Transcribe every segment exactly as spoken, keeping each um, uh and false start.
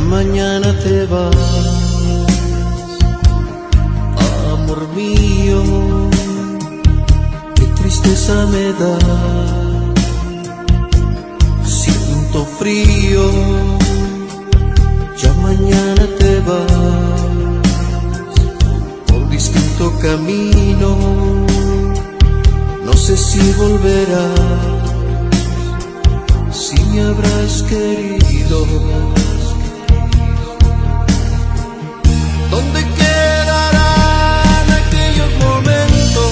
mañana te vas, amor mío, qué tristeza me da, siento frío, ya mañana te vas, por distinto camino, no sé si volverás, si me habrás querido. ¿Dónde quedarán aquellos momentos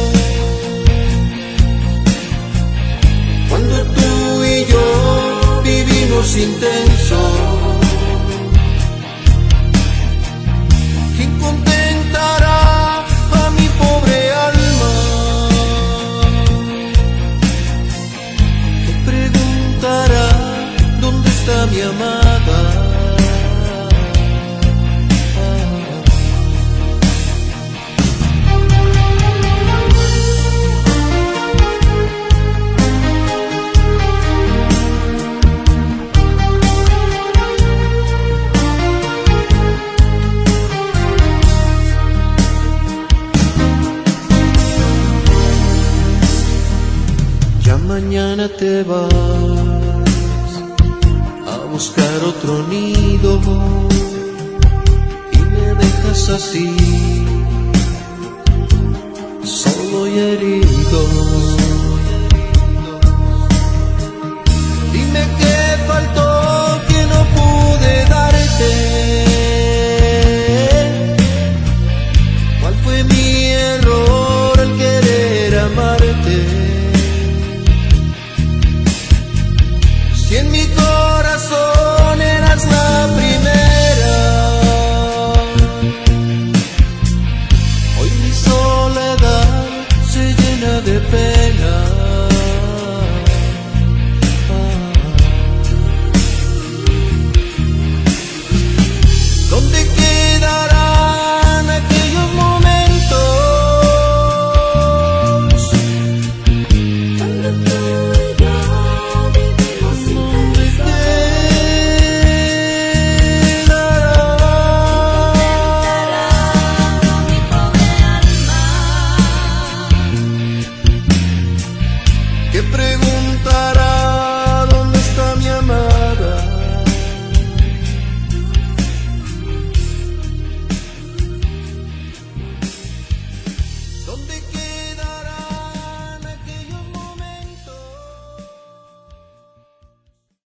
cuando tú y yo vivimos intenso? ¿Quién contentará a mi pobre alma? ¿Qué preguntará dónde está mi amada? Mañana te vas a buscar otro nido y me dejas así, solo y herido.